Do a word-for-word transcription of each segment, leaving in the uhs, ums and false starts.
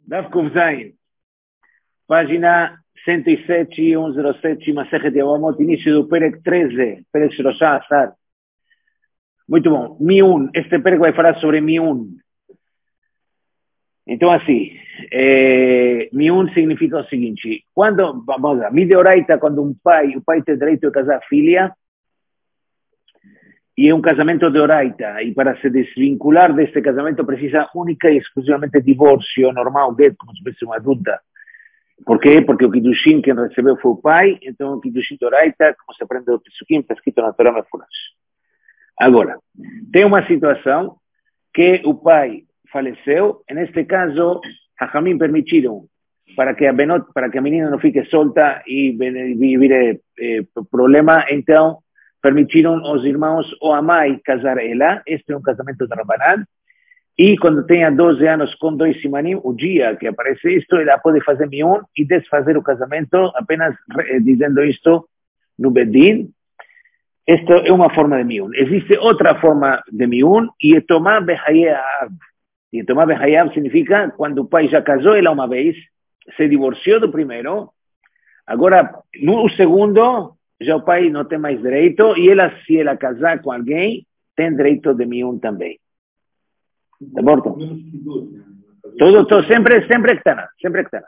Daf Kuf Zayin, página cento e sete, cento e sete, Masechet Yevamot, início do Perek treze, Perek Shloshah Asar. Muito bom. Miun, este Perek vai falar sobre Miun. Então, assim, é, Miun significa o seguinte: quando, vamos lá, Mideoraita, quando um pai, o pai tem direito de casar a filha, e é um casamento de oraita, e para se desvincular deste casamento precisa única e exclusivamente divórcio normal, get, como se fosse uma adulta. Por quê? Porque o Kiddushin, quem recebeu foi o pai, então o Kiddushin de oraita, como se aprende o Pesukim, está escrito na Torá Mefurash. Agora, tem uma situação que o pai faleceu, neste caso, Hachamim permitiram para que a Benot, para que a menina não fique solta e vire eh, problema, então permitiram os irmãos ou a mãe casar ela. Este é um casamento de Rabbanan. E quando tenha doze anos com dois simanim, o dia que aparece isto, ela pode fazer miun e desfazer o casamento, apenas eh, dizendo isto no Bedin. Esta é uma forma de miun. Existe outra forma de miun, e é tomar behayeav. E tomar behayeav significa quando o pai já casou ela uma vez, se divorciou do primeiro, agora no segundo já o pai não tem mais direito, e ela, se ela casar com alguém, tem direito de miun também. Tá bom? Tudo, tudo, sempre, sempre que está, sempre que está.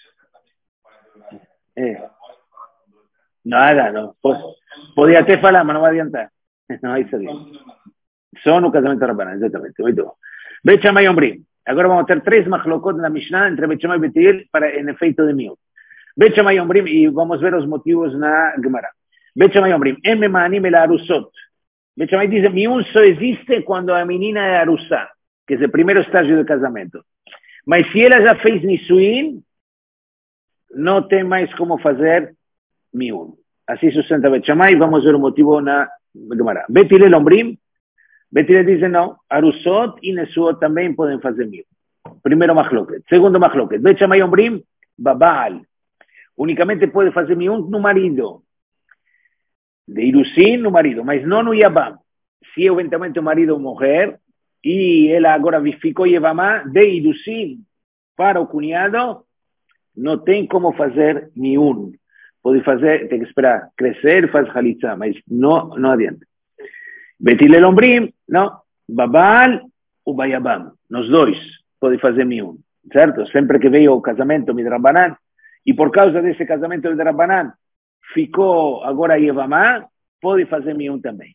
É. Nada, não. Podia até falar, mas não vai adiantar. Não vai saber. Só no casamento Rabbanan, exatamente. Muito bom. Bet Shammai e Omrim. Agora vamos ter três machlokot na Mishnah entre Bet Shammai e Bet Hillel para em efeito de miun. Bet Shammai e Omrim, e vamos ver os motivos na Gemara. Bet Shammai e Omrim, em memanim el arusot. Bet Shammai diz, miun só existe quando a menina é arusá, que é o primeiro estágio do casamento. Mas se ela já fez nisuin, não tem mais como fazer miun. Assim sustenta Bet Shammai, vamos ver o motivo na Gemara. Bet Hillel Omrim, Bet Hillel diz não, arusot e nesuot também podem fazer miun. Primeiro machloket. Segundo machloket. Bet Shammai Omrim, babal. Unicamente pode fazer miun no marido. De irusin no marido, mas não no yabam. Se eventualmente o marido morrer, e ela agora ficou yevamá de irusin para o cunhado, não tem como fazer miun. Pode fazer, tem que esperar crescer, faz halitzá, mas não, não adianta. Bet Hillel Omrim, não, babal ou bayabam, nos dois pode fazer miun, certo? Sempre que veio o casamento midrabanan, e por causa desse casamento midrabanan, ficou agora yevamá, pode fazer miun também.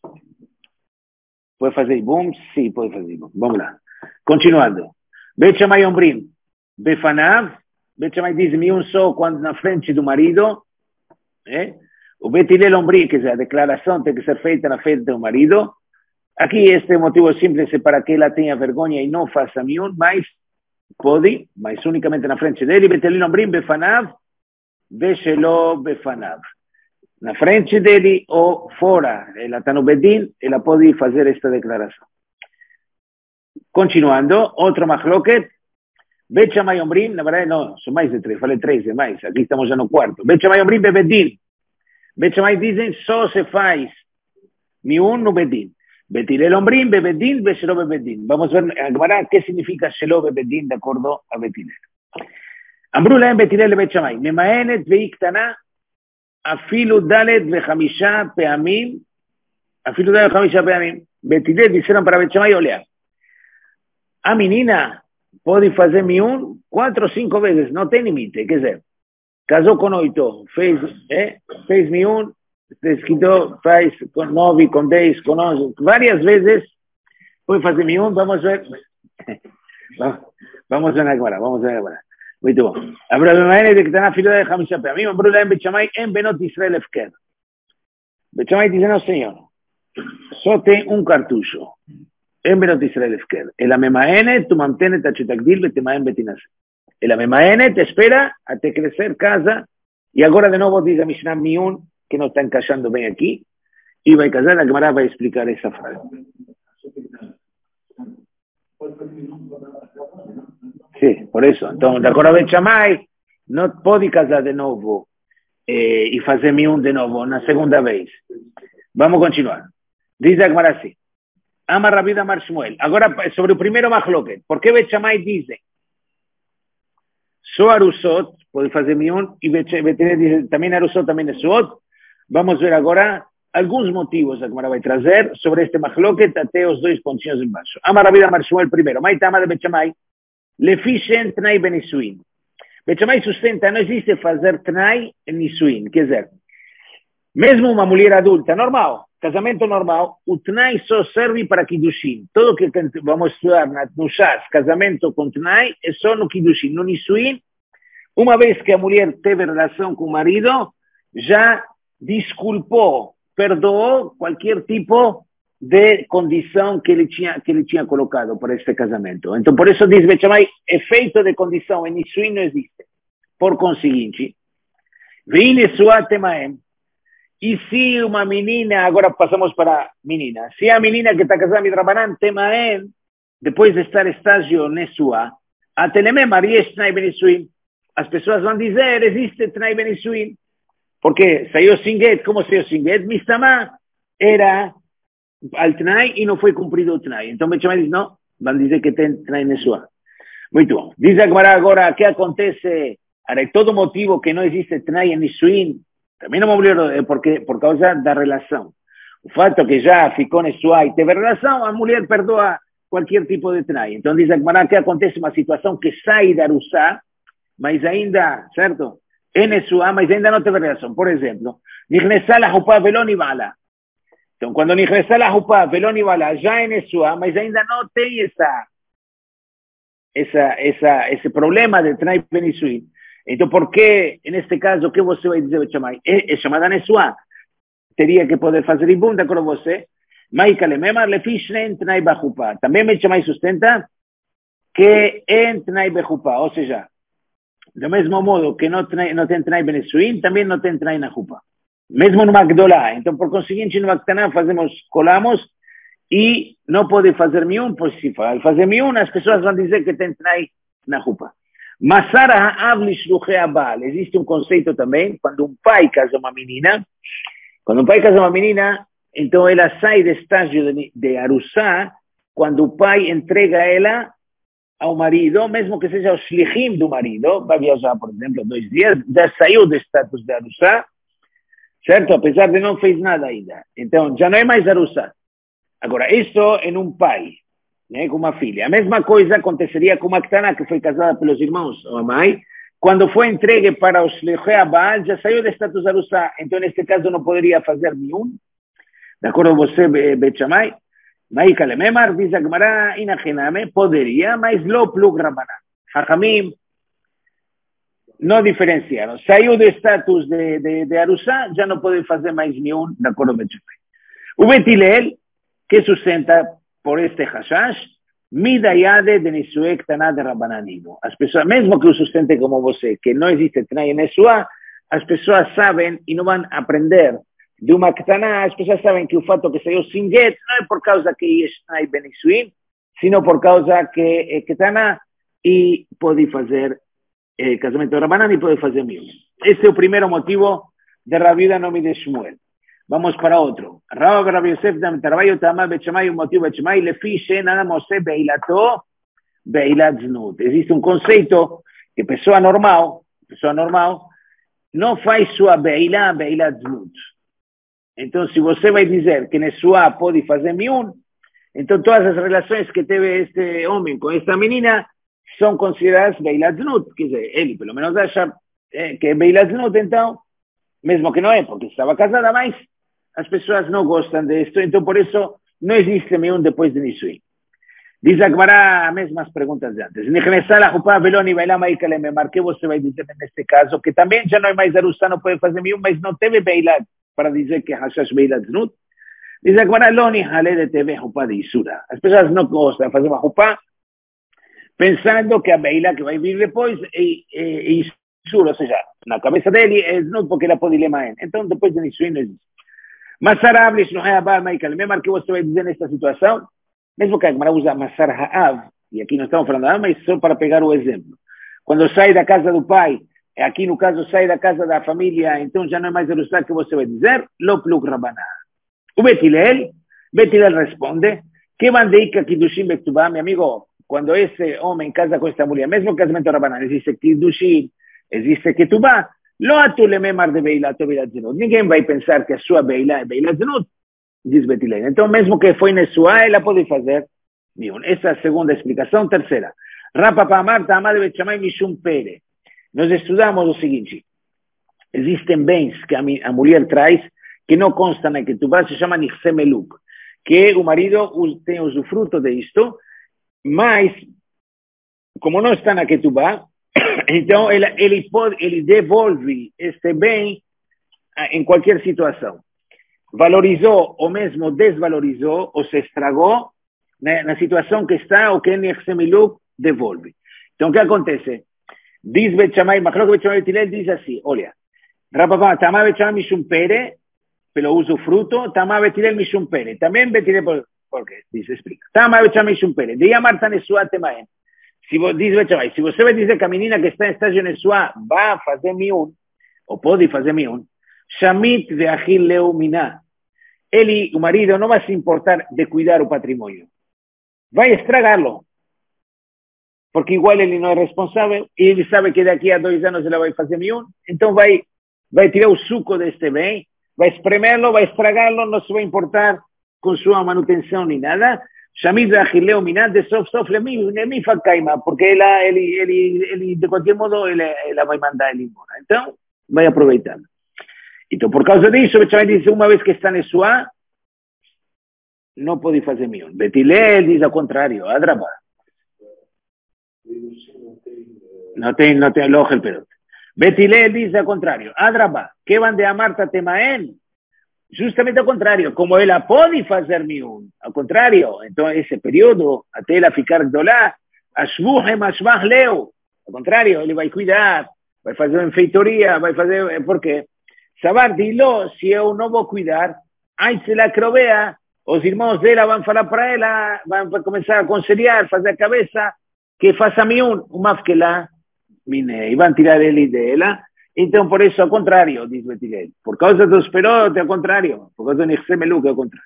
Pode fazer ibum? Sim, pode fazer ibum. Vamos lá. Continuando. Bet Shammai Omrim, befanav. Bet Shammai diz miun só quando na frente do marido. É? O Bet Hillel Omrim, quer dizer, a declaração tem que ser feita na frente do marido. Aqui este motivo simples é para que ela tenha vergonha e não faça miun, mas pode, mas unicamente na frente dele. Bet Hillel Omrim, befanav, beshelo befanav. Na frente dele ou fora, ela está no Bedin, ela pode fazer esta declaração. Continuando, outro machloket. Bet Shammai Omrim, na verdade não, são mais de três, falei três, é mais, aqui estamos já no quarto. Bet Shammai Omrim, Bedin. Bet Shammai dizem, só se faz miun no Bedin. Bet Hillel Omrim, Bedin, Beshelo Bedin. Vamos ver agora o que significa Shelo Bedin de acordo a Bet Hillel. Amru lahem Bet Hillel Bet Shammai, memaenet veiktana, afilu dalet vechamisha peamim, afilu dalet vechamisha peamim. Bet Hillel disseram para Bet Shammai, olha, a menina pode fazer miun quatro ou cinco vezes, não tem limite, quer dizer, casou com oito, fez, é, fez miun, escrito, faz com nove, com dez, com onze, várias vezes pode fazer miun, vamos ver, vamos ver agora, vamos ver agora. Muito bom. Abraham de que está na fila de Hamisha Peamim, Abraham Bet Shammai em Benot Israel Efker. Bet Shammai diz, não senhor, só tem um cartucho. En Benot Israel Efker. El amemaene, tu mantienes a Chetakdil, betemaen betinase. El amemaene te espera até crescer, casa, e agora de novo diz a Mishnah miun, que não está encaixando bem aqui, e vai casar, a Gemara vai explicar essa frase. Sim, por isso. Então, de acordo a Bet Shammai, não pode casar de novo eh, e fazer miun de novo na segunda vez. Vamos continuar. Diz a Gemara assim. Ama Rabbi Amar Shmuel. Agora, sobre o primeiro machloket. Por que Bet Shammai dizem Só Arusot pode fazer Miun, e Betilel diz também Arusot, também é Suot. Vamos ver agora alguns motivos que a Gemara vai trazer sobre este machloket até os dois pontinhos embaixo. Amar Rabi Amar Shmuel primeiro. Mai Tama de Bet Shammai. Lefishen Tnai Ben Nisuin. Bet Shammai sustenta, não existe fazer Tnai em Nisuin. Quer dizer, mesmo uma mulher adulta, normal, casamento normal, o Tnai só serve para Kiddushin. Tudo que vamos estudar no Shas, casamento com Tnai, é só no Kiddushin. No Nisuin, uma vez que a mulher teve relação com o marido, já desculpou, perdoou qualquer tipo de condição que ele tinha, que ele tinha colocado para este casamento. Então, por isso diz Bet Shammai, efeito de condição em Nisuin não existe. Por conseguinte, Vine Suat Emaem. E se uma menina, agora passamos para a menina, se a menina que está casada com Rabanan, Temaem, depois de estar estágio Nesua, a Telemem Maria Tnai Ben Nisuin, as pessoas vão dizer, existe Tnai Ben Nisuin. Porque saiu sem get, como saiu sem get, Mistama era al Tnai e não foi cumprido o Tnai. Então Bet Shammai diz, não, vão dizer que tem Tnai Nesua. Muito bom. Diz a Gemara agora, o que acontece? Hay todo motivo que não existe Tnai em Nisuin, também não me obliguei, porque, por causa da relação. O fato que já ficou Nesua e teve relação, a mulher perdoa qualquer tipo de Tnai. Então diz a Gemara que acontece uma situação que sai da Arusá, mas ainda, certo? É Nesua, mas ainda não teve relação. Por exemplo, Nichnesá la Jupá veló nivala. Então, quando Nichnesá la Jupá veló nivala, já é Nesua, mas ainda não tem essa, essa, essa, esse problema de Tnai Ben Nisuin. Então, por que, neste caso, o que você vai dizer, Bet Shammai? É, é chamada Nesua. Teria que poder fazer ibum, de acordo com você? Maikale memar lefishnen Tnai Bachupá. Também Bet Shammai sustenta que é Tnai Bechupá, ou seja, do mesmo modo que não, não tem Tnai Ben Nisuin, também não tem Tnai na Jupá. Mesmo no Magdolá. Então, por conseguinte, no Magtaná fazemos, colamos e não pode fazer miun, pois se fazer miun, as pessoas vão dizer que tem Tnai na Jupá. Masara ha'av lishluchei abal. Existe um conceito também, quando um pai casa uma menina, quando um pai casa uma menina, então ela sai do estágio de, de Arusá, quando o pai entrega ela ao marido, mesmo que seja o shlichim do marido, vai viajar, por exemplo, dois dias, já saiu do status de Arusá, certo? Apesar de não fez nada ainda. Então, já não é mais Arusá. Agora, isso em um pai, né, com uma filha. A mesma coisa aconteceria com uma Ktana que foi casada pelos irmãos ou a mãe, quando foi entregue para os Shlichei Abal, já saiu do status Arusá. Então, neste caso, não poderia fazer nenhum. De acordo com você, Bet Shammai? Maikale memar, diz a Gemara, inachiname, poderia, mas lo plug Rabanan. Hachamim não diferenciaram. Saiu do status de, de, de Arusá, já não pode fazer mais nenhum, de acordo com Bet Shammai. O Betilel, que sustenta por este hashash, midayade de Nisué Ktaná de Rabananimo. As pessoas, mesmo que o sustente como você, que não existe Tnai em Nesua, as pessoas sabem e não vão aprender de uma Ktaná, as pessoas sabem que o fato que saiu sem get não é por causa que é Tnai Ben Nisuin, sino por causa que é Ktaná e pode fazer eh, casamento de Rabanan e pode fazer mil. Este é o primeiro motivo de Rabi nome de Shmuel. Vamos para outro. Rabbi Rabbi Yosef dam Tarbayo Tama Bet Shammai, o motivo Bet Shammai, lefi she'ena mose beilato beilat znut. Existe um conceito que pessoa normal, pessoa normal, não faz sua beila, beilat znut. Então, se você vai dizer que Nesua pode fazer miun, então todas as relações que teve este homem com esta menina são consideradas beilat znut. Quer dizer, ele pelo menos acha que é beilat znut, então, mesmo que não é, porque estava casada, mas as pessoas não gostam disso, então por isso não existe nenhum depois de Nisuin. Diz a Gemara as mesmas perguntas de antes. Nichnesá la Jupá veló nivala maikale memar, que você vai dizer neste caso, que também já não é mais Arusá, não pode fazer nenhum, mas não teve beilat para dizer que hashash beilat znut. Diz a Gemara, lo nihale de teve Jupá de Isura. As pessoas não gostam de fazer uma Jupá, pensando que a beila que vai vir depois é, é, é Isura, ou seja, na cabeça dele é znut porque ela pode lemar. Então depois de Nisuin não existe. Masar ha'av lishluchei abal maikale memar, que você vai dizer nesta situação? Mesmo que a Gemara usa Masar ha'av, e aqui não estamos falando nada, mas só para pegar o exemplo. Quando sai da casa do pai, aqui no caso sai da casa da família, então já não é mais Arusá, que você vai dizer? Lo plug Rabanan. O Betilel, Betilel responde, que bandeika Kiddushim Bektubá, meu amigo, cuando ese hombre casa con esta mujer, mismo casamento Rabanan, existe Kiddushin, existe Ketubá, lo atu le memar de Beila, to Beila Zenut. Ninguém vai pensar que a sua Beila é Beila Zenut, diz Betilel. Então, mesmo que foi Nesuá, ela pode fazer Miun. Essa é a segunda explicação. Terceira, Rapa Pamar, Tamar de Betchamay, Mishum Pere. Nós estudamos o seguinte, existem bens que a, a mulher traz que não constam na Ketubá, se chama Nixemeluk, que o marido tem usufruto disto, mas, como não está na Ketubá, então ele, ele, pode, ele devolve este bem em qualquer situação. Valorizou ou mesmo desvalorizou ou se estragou, né, na situação que está, o que é Nixemeluk devolve. Então, o que acontece? Diz Bet Shammai, Machlok Bet Shammai Betilel diz assim, olha, Rapapá, Tamar Bet Shammai Mishum Pere, pelo usufruto, Tamar Betilel Mishum Pere. Também Betilel, por, por quê? Diz, explica. Tamar Bet Shammai Mishum Pere. De Yamar Tanesua Temaen. Se diz Bet Shammai, se você vai dizer que a menina que está em estágio Nesua vai fazer miun, ou pode fazer miun, Shamit Veachil Leu Miná. Ele, o marido, não vai se importar de cuidar o patrimônio. Vai estragá-lo. Porque igual ele não é responsável, e ele sabe que daqui a dois anos ela vai fazer miun, então vai, vai tirar o suco deste bem, vai espremê-lo, vai estragá-lo, não se vai importar com sua manutenção nem nada. Shamid Achileu Minad, sof sof lemi facaima, porque ela, ele, ele, ele, de qualquer modo, ela, ela vai mandar ele embora. Então, vai aproveitando. Então, por causa disso, Betchamay diz, uma vez que está Nesua, não pode fazer miun. Betilel diz ao contrário, Adraba. No tem, no tem loja el pedote. Betilel dice al contrario. Adraba, que van de Amarta Temaen. Justamente al contrario. Como ela pode fazer miun. Al contrario. Entonces, ese periodo, até ela ficar dolá, ashbuhem ashbah leu. Al contrario, ele vai cuidar, vai fazer uma enfeitoria, vai fazer... ¿Por quê? Sabar, dilo, se eu não vou cuidar, aí se la crovea, os irmãos dela vão falar para ela, vão começar a aconselhar, fazer a cabeça, que faça miun, uma que lá, mine, e vão tirar ele dela. Então, por isso, ao contrário, diz Betilel. Por causa dos perotes, ao contrário. Por causa do Nixemeluk, ao contrário.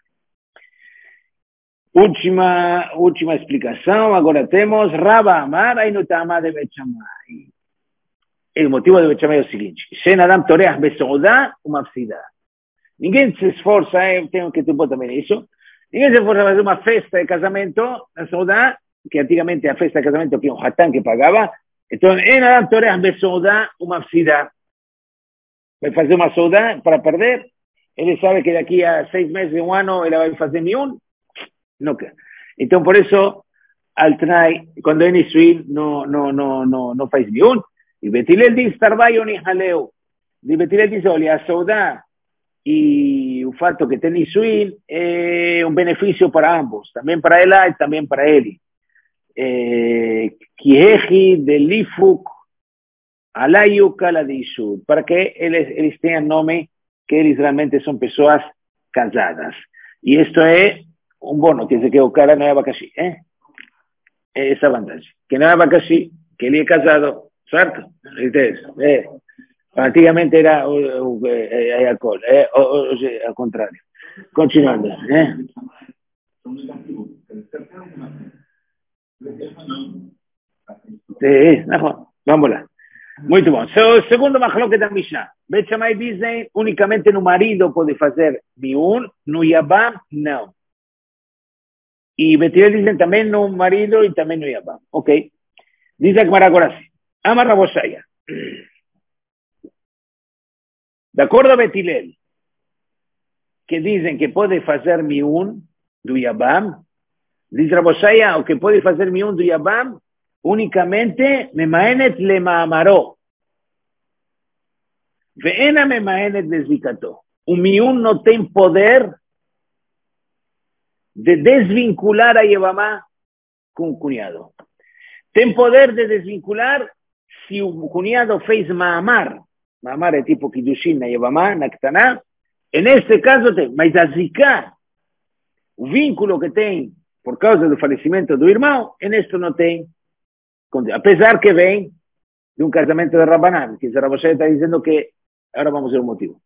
Última, última explicação. Agora temos Raba Amar, aí no Tama de Bet Shammai. O motivo de Bet Shammai é o seguinte. Shen Adam Toreach Besoudá, uma mafsida. Ninguém se esforça, eu tenho que tipo também isso. Ninguém se esforça a fazer uma festa de casamento na Soudá, que antigamente a festa de casamento que um hatán que pagava. Então, em Adam Toreach Besoudá, uma mafsida. Vai fazer uma Soudá para perder. Ele sabe que daqui a seis meses, um ano, ele vai fazer miun. Não quer. Então, por isso, Altnai, quando é Nisuin, não, não, não, não, não faz miun. E Betilel diz, Tarbai ou Nihaleu. E Betilel diz, olha, a Soudá e o fato que tem Nisuin é um benefício para ambos. Também para ela e também para ele. Kiehi de Lifuk Alayuka de Ishud, para que eles, eles tenham nome que eles realmente são pessoas casadas. E isto é um bono, quer dizer que o cara não é abacaxi, eh? É essa vantagem. Que não é abacaxi, que ele é casado, certo? É. Antigamente era o, o, é, alcohol, é, hoje ao contrário. Continuando, eh? Sí, vamos lá. Muito bom. So, segundo Machlok da Mishnah, Bet Shammai dizem unicamente no marido pode fazer miun, no Yabam não. E Betilel dizem também no marido e também no Yabam. Ok. Diz a Gemara agora assim. Amar Raboshaya. De acordo a Betilel, que dizem que pode fazer miun do Yabam, diz Raboshaya, o que pode fazer miun do Yabam, unicamente memaenet le ma'amaro. Veena memaenet le zikato. O miun não tem poder de desvincular a Yevamá com o cunhado. Tem poder de desvincular se o cunhado fez ma'amar. Ma'amar é tipo Kiddushin na Yevamá, na Ktaná. E neste caso tem, mas a zika, o vínculo que tem por causa do falecimento do irmão, e nisto não tem. Apesar que vem de um casamento de Rabbanan, que Raboshai está dizendo que, agora vamos ver o motivo.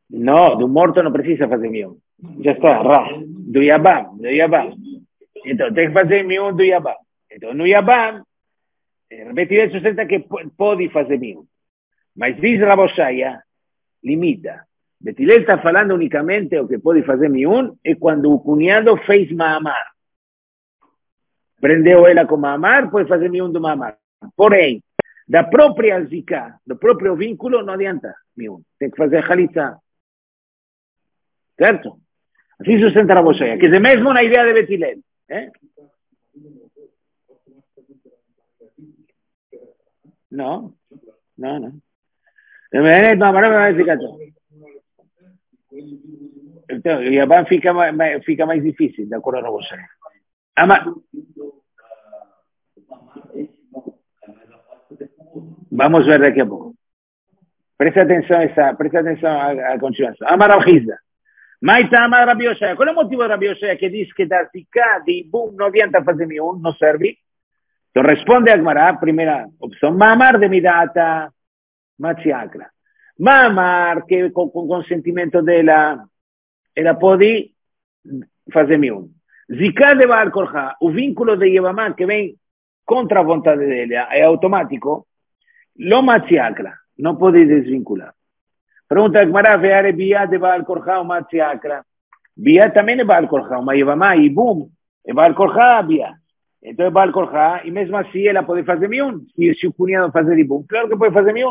No, do morto não precisa fazer miun. Já está, Ra. Do Yabam, do Yabam. Então, tem que fazer miun do Yabam. Então, no Yabam, Betilel sustenta que pode fazer miun. Mas diz Raboshaya, limita. Betilel está falando unicamente o que pode fazer miun é quando o cunhado fez Maamar. Prendeu ela com Maamar, pode fazer miun do Maamar. Porém, da própria zika, do próprio vínculo, não adianta miun. Tem que fazer Halitza. Certo? Assim sustenta Raboshaya. Quer dizer, mesmo na ideia de Betilel. Eh? Não, não, não. Então, o Yabam fica mais, fica mais difícil, de acordo com você. Ama... Vamos ver daqui a pouco. Presta atenção, essa, presta atenção à, à continuação. Amar Al-Hizda. Maita Amar Rabi Yoshaya. Qual é o motivo de Rabi Yoshaya que diz que da Zika, de Ibum, não adianta fazer miun, não serve? Então responde a Gemara, primeira opção. Mamar de Midata Matziakra. Mamar, que com o consentimento dela, ela pode fazer miun. Zika de Baal Korha, o vínculo de Yevamá que vem contra a vontade dela, é automático, lo Matziakra, não pode desvincular. Pergunta a Gemara, veare Bia de Baal Korha ou Matziakra. Bia também é Baal Korha, mas Yevamá e Bum, é Baal Korha, Bia. Então é Baal Korha, e mesmo assim ela pode fazer miun. E se o cunhado fazer ibum, claro que pode fazer miun.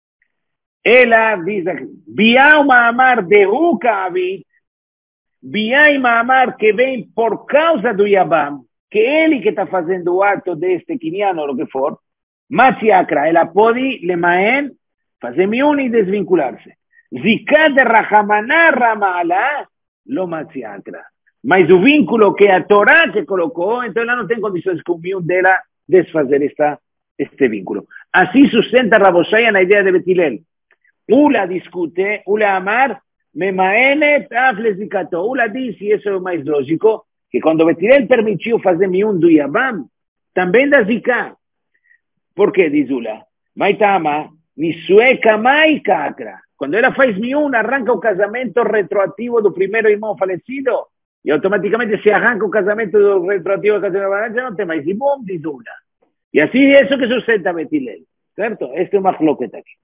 Ela diz aqui, Biá o Maamar de Ukavit, Biá e Maamar que vem por causa do Yabam, que ele que está fazendo o ato deste quiniano, ou o que for, Matziakra, ela pode, lemaen, fazer miun e desvincular-se. Zika de Rahamaná Ramala, lo Matziakra. Mas o vínculo que a Torá que colocou, então ela não tem condições com o miun dela desfazer esta, este vínculo. Assim sustenta Raboshaya na ideia de Betilel. Ula discute, Ula amar, memaenet aflezikato. Ula diz, e isso é o mais lógico, que quando Betilel permitiu fazer miun do Yabam, também da Zika. Por que, diz Ula? Maitama, nisue kamai kakra. Quando ela faz miun, arranca o casamento retroativo do primeiro irmão falecido, e automaticamente se arranca o casamento do retroativo do casamento, já não tem mais ibum, diz Ula. E assim é isso que sustenta Betilel. Certo? Este é o machloket aqui.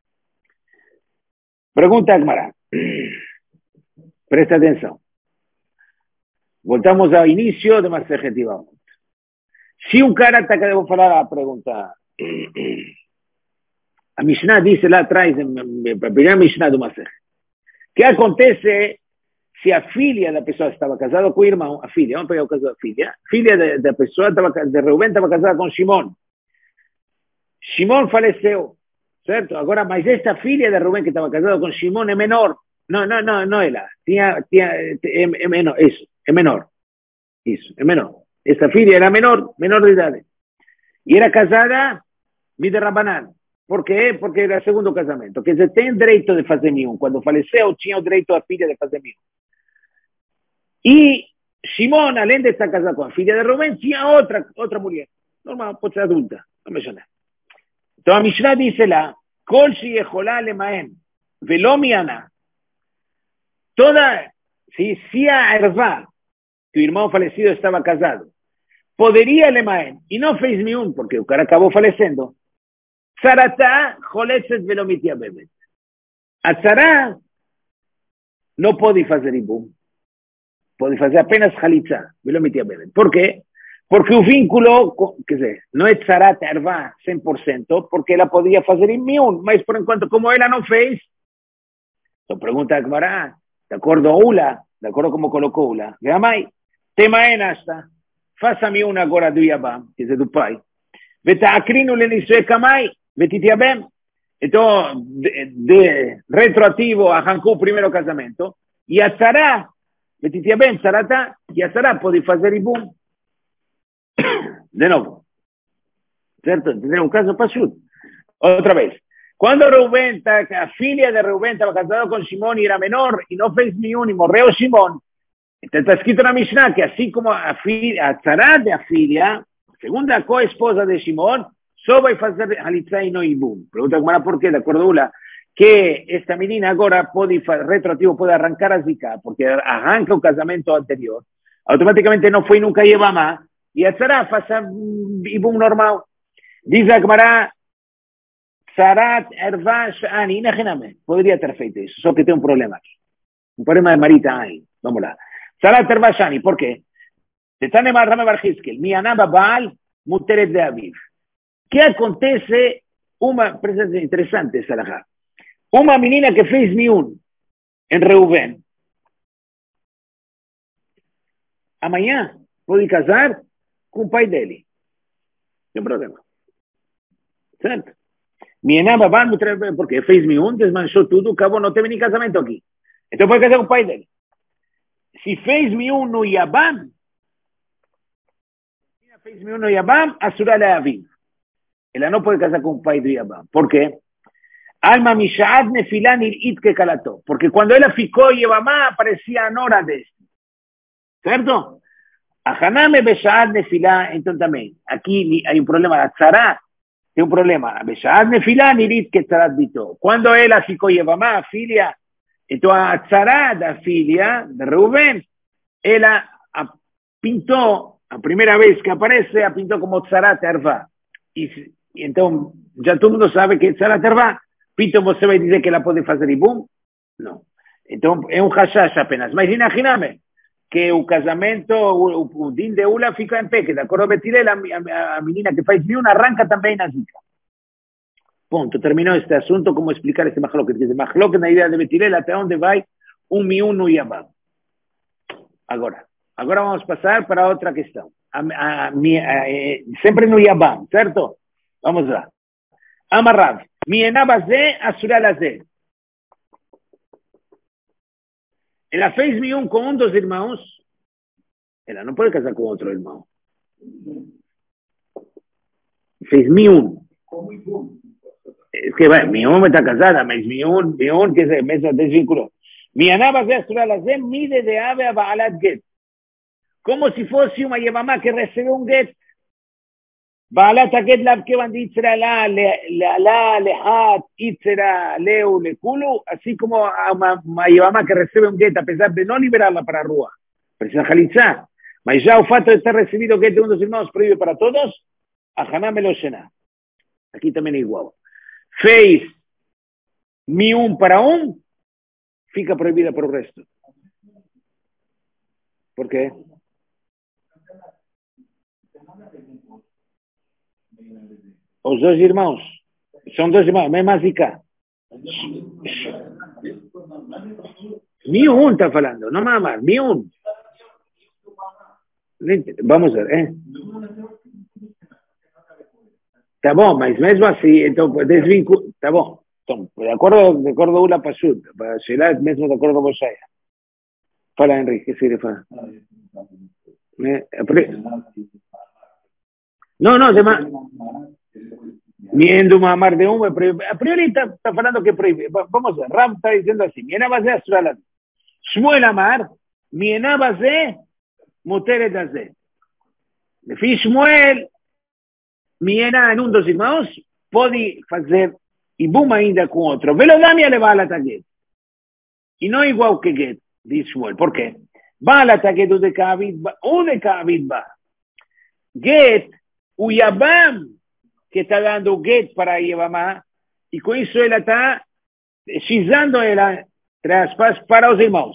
Pergunta a Gemara. Presta atenção. Voltamos ao início de Masechet Yevamot. Se um cara está... Vou falar a pergunta. A Mishnah disse lá atrás, a primeira Mishnah do Masechet. O que acontece se a filha da pessoa estava casada com o irmão, a filha, vamos pegar o caso da filha, a filha da pessoa, estava, de Reuben, estava casada com Shimon. Shimon faleceu, certo? Agora, mas esta filha de Reuben que estava casada com Shimon é menor. Não, não, não, não ela. Tinha, tinha, é, é menor, isso, é menor. Isso, é menor. Esta filha era menor, menor de idade. E era casada, Miderabanan. Por quê? Porque era segundo casamento. Quer dizer, tem direito de fazer miun. Quando faleceu, tinha o direito a filha de fazer miun. E Shimon, além de estar casado com a filha de Reuben, tinha outra, outra mulher. Normal, pode ser adulta. Não me chama. Então a Mishnah diz lá, Kol sheyecholá lemaen, velo miana. Toda, se, se a ervá, que o irmão falecido estava casado, poderia lemaen, e não fez miun, porque o cara acabou falecendo. Tzaratá, choletzet velo mitiabebet. A tzará não pode fazer ibum. Pode fazer apenas halitza, velo mitiabebet. Por quê? Porque o vínculo, quer dizer, não é tzarat ervá cem por cento, porque ela podia fazer em miun, mas por enquanto, como ela não fez, então pergunta a Gemara, de acordo a Ula, de acordo como colocou Ula, Gamai, tema é nesta, faça miun agora do Yabam, quer dizer, do pai, vetaakrinu lenisue kamai, vetitiabem, então, de, de retroativo, arrancou o primeiro casamento, e a tzará, vetitiabem, tzarata, e a tzará pode fazer ibum. De novo. Certo? Entendeu? Um caso pachudo. Outra vez. Quando Reuben, a filha de Reuben estava casada com Shimon e era menor e não fez miun e morreu Shimon, então está escrito na Mishnah que assim como a filha, a tzará da filha, segundo a co-esposa de Shimon, só vai fazer halitza e não ibum. Pergunta como era por quê, de acordo Ula, que esta menina agora pode, retroativo, pode arrancar a zika, porque arranca o casamento anterior, automaticamente não foi nunca Yevamá, e a tzara faça ibum normal. Diz a Gemara, Tzarat ervash ani, imagíname, poderia ter feito isso, só que tem um problema aqui. Um problema de marita aí. Vamos lá. Tzarat ervash ani, por quê? Tetane Rame Bar Hizkel, mianaba baal muteret de aviv. O que acontece? Uma, presença interessante essa alahá. Uma menina que fez miun em Reuven, amanhã pode casar com o pai dele. Tem problema. Certo? Mianaba baal muteret de aviv, porque fez miun, desmanchou tudo, acabou, não teve nem casamento aqui. Então pode casar com o pai dele. Se fez miun no Yabam, fez miun no Yabam, asura le aviv. Ela não pode casar com o pai do Yabam. Por quê? Alma mishad nefilá nir'it que calató. Porque quando ela ficou Yabamá, aparecia a nora deste. Certo? A Haname beshad nefilá, então também. Aqui há um problema. A tzara tem um problema. Beshad nefilá nir'it que tzarat bitó. Quando ela ficou Yabamá, a filha, então a tzara da filha, de Reuven, ela a pintou, a primeira vez que aparece, a pintou como tzarat ervá. E então, já todo mundo sabe que Tzarat ervá. Então você vai dizer que ela pode fazer ibum? Não. Então, é um hashash apenas. Mas imagina-me que o casamento, o, o, o din de Ula fica em pé, que de acordo com Betirel, a, a, a menina que faz miun arranca também na zika. Ponto. Terminou este assunto. Como explicar este machloket? Que esse machloket na ideia de Betirel, até onde vai um miun no Yabam. Agora. Agora vamos passar para outra questão. A, a, a, a, sempre no Yabam, certo? Vamos lá. Amarrav. Mienabazé asuralazé. Ela fez miun com um dos irmãos. Ela não pode casar com outro irmão. Fez miun. É que vai, miun está casada, mas miun, miun que se mesmo desvinculou. Mienabazé asuralazé mide de ave a baalat get. Como se fosse uma Yevamá que recebeu um get. Baalat get lav kevan de itzera la, la, lehat, itzera, leu, lekulu, assim como uma, uma Yevamá que recebe um get, apesar de não liberá-la para a rua. Precisa jalitzar. Mas já o fato de ter recebido o get de um dos irmãos proíbe para todos, a Haná Meloshena. Aqui também é igual. Fez miun para um, fica proibida para o resto. Por quê? Os dois irmãos. São dois irmãos, mesma zika. Miun está falando, não mamar, miun. Vamos ver, eh? Tá bom, mas mesmo assim, então, desvinculo. Tá bom. Então, de acordo, de acordo com o Pashut, para chegar mesmo de acordo com você. Fala, Henrique, que se ele fala? Não, não, de ma... Miendo mamar de um é proibido. A priori está tá falando que é proibido. Vamos ver, Ram está dizendo assim, Miena Bazé Asuralad. Shmuel Amar, Miena Bazé, Muteret Azé. Lefi Shmuel, Miena, em um dos irmãos, pode fazer ibum ainda com outro. Velodamia levar a taguet. E não igual que get, diz Shmuel. Por quê? Ba la taguet o de Kavit, o de Kavit ba. Get, o Yabam, que está dando o get para a Yevamá, e com isso ela está xizando ela, aspas, para os irmãos.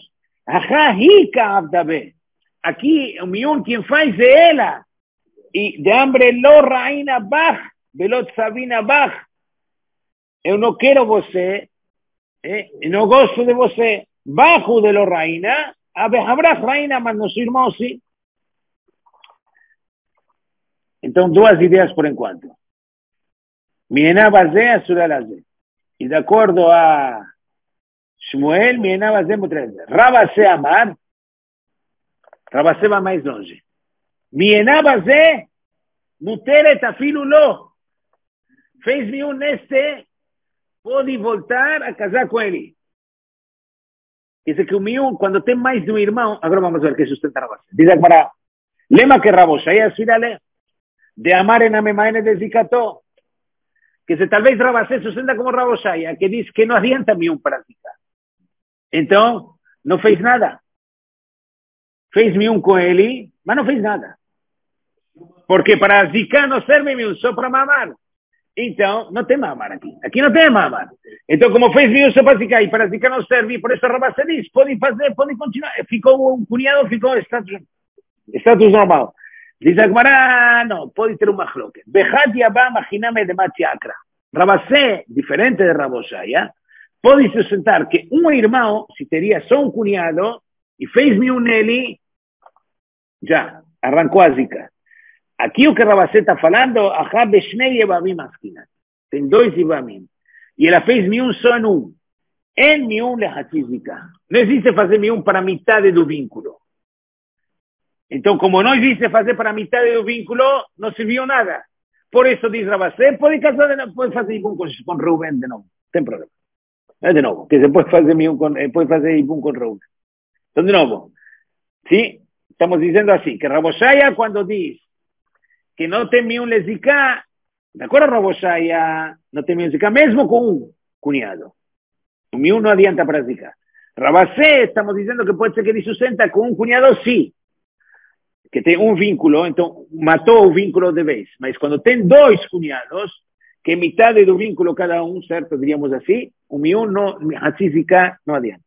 Aqui, o miun, quem faz é ela. E de hambre lo raina bach, velot sabina bach. Eu não quero você, eh? Eu não gosto de você. Bajo de lo raina, habrá raina, mas nos irmãos sim. Então, duas ideias por enquanto. Miena Bazé, Asura Lazé. E de acordo a Shmuel, Miena Bazé, Mutrazé. Rabasé Amar, Rabasé vai mais longe. Miena Bazé, Muteret afilu lo. Fez miun neste, pode voltar a casar com ele. Diz que o miun, quando tem mais de um irmão, agora vamos ver que sustenta Rabasé. Diz para lema que Rabosha, aí asfirale, de amar en amemaene de zikato. que se tal vez Rabasé sustenta como Raboshaya, que dice que no adianta miún para zicar. Entonces, no fez nada. Fez miún con Eli, mas no fez nada. Porque para zicar no serve miún, só para mamar. Então, não tem mamar aqui. Aqui não tem mamar. Então, como fez miún só para zicar e para zicar não serve, por isso Rabasé diz, podem fazer, podem continuar. Ficou um cunhado, ficou status, status normal. Diz a Gemara, não, pode ter uma machloket. Bechat yabá machiname de matiakra. Rabasé, diferente de Raboshaya, pode sustentar que um irmão, se teria só um cunhado, e fez miún nele, já, arrancou a zica. Aqui o que Rabasé está falando, achá beshnei yevamim askina. Tem dois yevamim. E ela fez miún só em um. En miún lehatzi zika. Não existe fazer miún para metade do vínculo. Então, como não existe fazer para metade do vínculo, não serviu nada. Por isso diz Rabasé, pode casar de novo, pode fazer ibum com, com Reuben de novo. Tem problema. É de novo, que se pode fazer miún com, pode fazer ibum com Reuben. Então, de novo, sim, estamos dizendo assim, que Raboshaya quando diz que não tem miún lezika, de acordo, Raboshaya, não tem miún lezika, mesmo com um cunhado. O miún não adianta para zika. Rabasé, estamos dizendo que pode ser que ele sustenta com um cunhado, sim. Que tem um vínculo, então matou o vínculo de vez. Mas quando tem dois cunhados, que é metade do vínculo cada um, certo, diríamos assim, o miún não, a zika não adianta.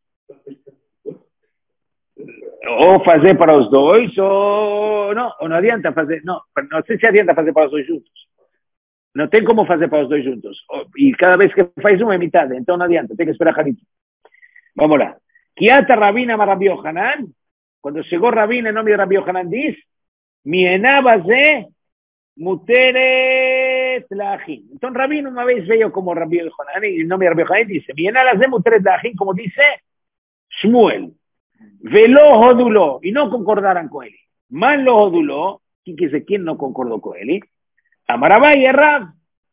Ou fazer para os dois, ou não, ou não adianta fazer, não, não sei se adianta fazer para os dois juntos. Não tem como fazer para os dois juntos. E cada vez que faz um é metade, então não adianta, tem que esperar Harit. Vamos lá. Kiata Rabina Rabbi Yohanan, quando chegou Rabina em nome de Rabbi Yohanan, diz, Mienabazé Muteret Lachim. Então Rabina uma vez veio como Rabbi Yohanan, em nome de Rabbi Yohanan, disse, Mienabazé Muteret Lachim, como disse Shmuel. Veló Hoduló, y no concordaran con él. Mal lo Hoduló, ¿quién dice quién no concordó con él? Amarabay y Rab.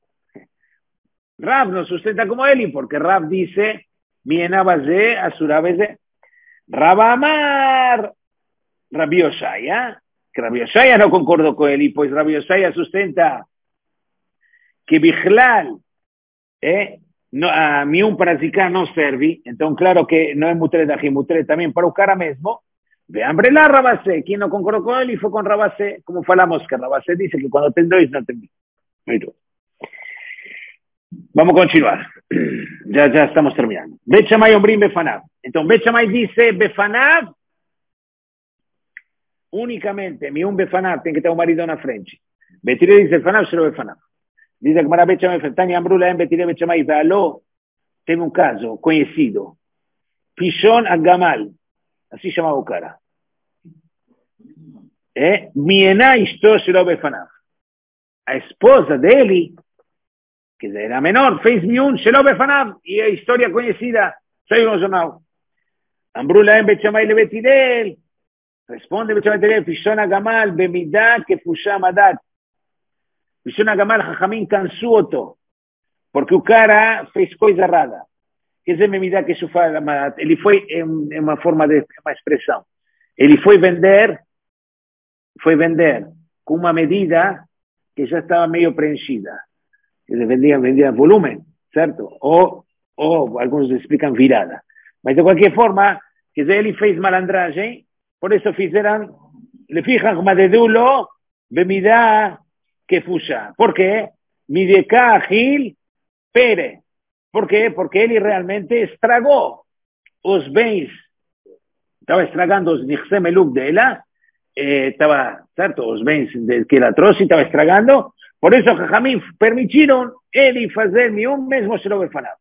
Rab no sustenta como él, porque Rab dice, Mienabazé, Asurabezé. Rab Amar, Rabbi Yoshaya, que Rabbi Yoshaya no concordó con él, pues Rabbi Yoshaya sustenta que Bichlal, eh, no, a miún para zika no serve, então claro que não é muteret daqui, muteret também para o cara mesmo. De hambre lá Rabasé, quem não concordou com ele foi com Rabasé, como falamos que Rabasé disse que quando tem dois não tem. Muito. Vamos continuar, já, já estamos terminando. Bet Shammai ombrim befanav. Então Bet Shammai disse befanav, unicamente, miún befanav tem que ter um marido na frente. Bet Hillel dice befanav, shelo befanav. Dice que Bet Shammai, Tanya Ambrula en Bet Hillel Bet Shammai, Vealó, tem um caso conhecido, Pishon Agamal, assim chamava o cara. É, Miena Ishto Shelo Befanav. A esposa dele, que era menor, fez miún Shelo Befanav, e a história conhecida, saiu no jornal. Ambrula en Bet Shammai le Bet Hillel, responde Bet Shammai Hillel, Pishon Agamal, Bemidah que Fusham Adat. Pishon Agamal, Jajamim cansou oto, porque o cara fez coisa errada. Que se me dá que isso faz, ele foi em, em uma forma de uma expressão. Ele foi vender, foi vender com uma medida que já estava meio preenchida. Ele vendia, vendia volume, certo? Ou, ou alguns explicam virada. Mas de qualquer forma, quer dizer, ele fez malandragem, por isso fizeram, le fijan como dedulo, bemida que fuja. ¿Por qué? Mideká Gil Pere. ¿Por qué? Porque ele realmente estragou os bens. Estava estragando os Nichsem Eluk dela, eh, estava, certo, os bens de, que ela trouxe, estava estragando. Por isso, Jajamim permitiram ele fazer miún mesmo se lo befanav.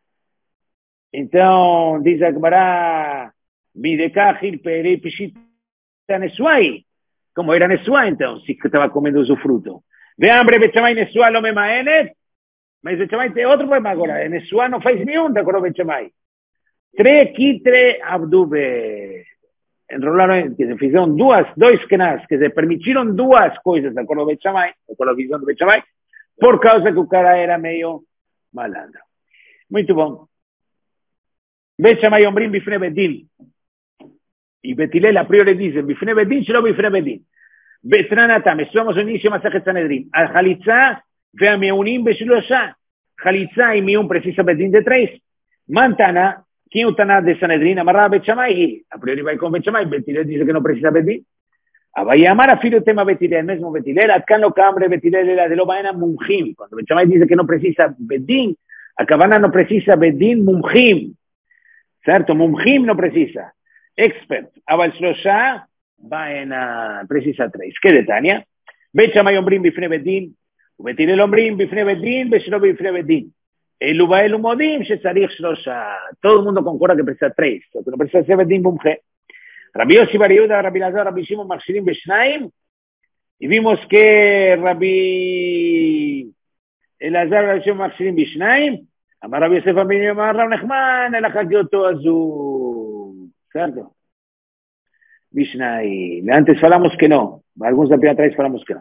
Então, diz a Gemara, Mideká Gil Pere Pishita Nesuai. Como era Nesuá, então, se estava comendo o fruto. De hambre, Bet Shammai Nesuá lo memaenet. Mas Bet Shammai tem outro problema agora. Nesuá não faz nenhum, de acordo com Bet Shammai. Tre kitre abdube. Enrolaram, quer dizer, fizeram duas, dois kenas, quer dizer, permitiram duas coisas, de acordo com Bet Shammai, de acordo com a visão do Bet Shammai, por causa que o cara era meio malandro. Muito bom. Bet Shammai ombrim bifne bedin. E Bet Hillel a priori dizem, bifne bedin, shelo bifne bedin. בתרנתם, estamos no início de Masechet Sanedrim, al Halitzá, והמעונים בשלושה, Jalitza y Miun precisa Bedín de tres. Mantana, ¿quién utana de Sanedrín? Amarraba Bechamay. A priori va con Bechamay. Betilel dice que no precisa Bedín. Vaya a amar a filo tema Betilel, el mismo Betilel. Acá no cambre Betilel era de lo vaina Mumjim. Cuando Bechamay dice que no precisa Bedín, Acabana no precisa Bedín Mumjim. ¿Cierto? Mumjim no precisa. Expert. Aval Shlosha va en a precisa tres. ¿Qué de Tania? Bechamay Ombrim Bifne Bedín. Betilel Ombrim Bifne Bedín. Beshlo Bifne Bedín. El Ubael Umodim, Shesarich Shlosha. Todo el mundo concorda que precisa tres. Lo que no precisa es Bedín Mumjim. Rabbi Yossi Bar Yehuda, Rabbi Lazar, Rabbi Shimon, Maxilim Beshnaim. Y vimos que Rabbi Elazar, Rabbi Shimon, Maxilim Beshnaim. Amar Rabbi Yosef Abin Amar Rav Nachman, el Akagioto Azul. ¿Cierto? Beshnaim. Antes falamos que no. Algunos de atrás falamos que no.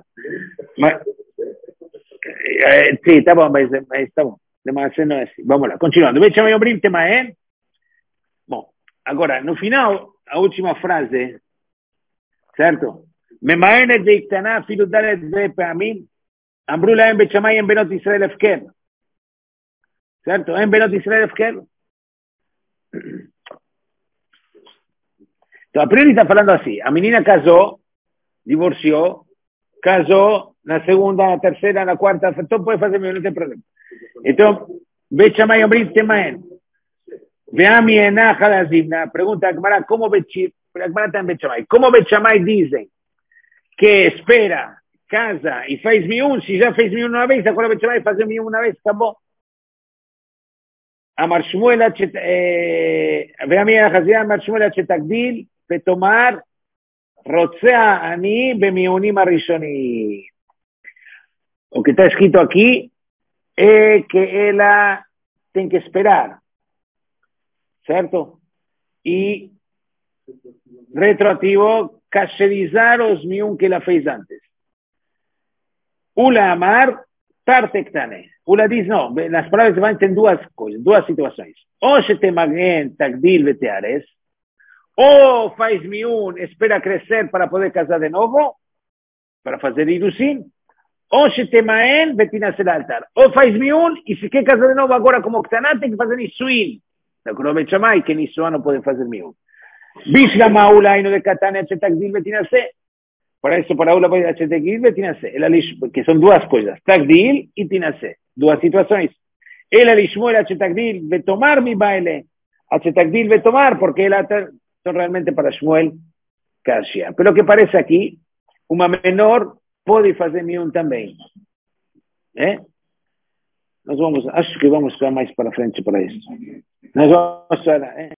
Sí, está bom, está bom. Demasiado no es así. Vamos lá, continuando. Veja meu brim tema é. Bom, agora, no final, a última frase, certo? Memaenet de Iktana, filho dalet ve peamim, amru lahem bechamay en benot Israel efker. Certo? En benot Israel efker. Então, a priori está falando assim, a menina casou, divorciou, casou, na segunda, na terceira, na quarta, então pode fazer meu, não tem problema. Então, bechamay omrim temaen. Veami enaja la zimna, pregunta a Gemara, ¿cómo Bechamay? ¿Cómo Bechamay dicen que espera, casa y faz miun? Si ya fez miun una vez, ¿acuerda Bechamay? Faz miun una vez, acabó. Amar Shmuel, Veami enaja zimna, Amar Shmuel Chetagdil, Petomar, Rotzea Ani, Bemiunim Arishoni. Lo que está escrito aquí es que ella tiene que esperar. ¿Cierto? Y retroactivo, cacherizar os miun que la fez antes. Ula amar, tartektane. Ula dice, no, las palabras se van en dos cosas, dos situaciones. O se te maguen tagdil veteares, o faz miun, espera crecer para poder casar de nuevo, para hacer irusin, o se te maguen vetinas el altar. O faz miun, y si quer casar de nuevo agora como ktaná, tem que fazer isuin. La Kurove Chamay, que ni no puede hacer miun. Bishla Maula y no de Catania Chetagdil Betinase. Para eso, para Aula puede Chetagdil Betinase. Que son dos cosas, Tagdil y Tinase. Dos situaciones. El Alishmuel a Chetagdil Betomar mi baile. A Chetagdil Betomar, porque él son realmente para Shmuel Kashia. Pero lo que parece aquí, una menor puede hacer miun también. ¿Eh? Nós vamos, acho que vamos ficar mais para frente para isso. Nós vamos, eh,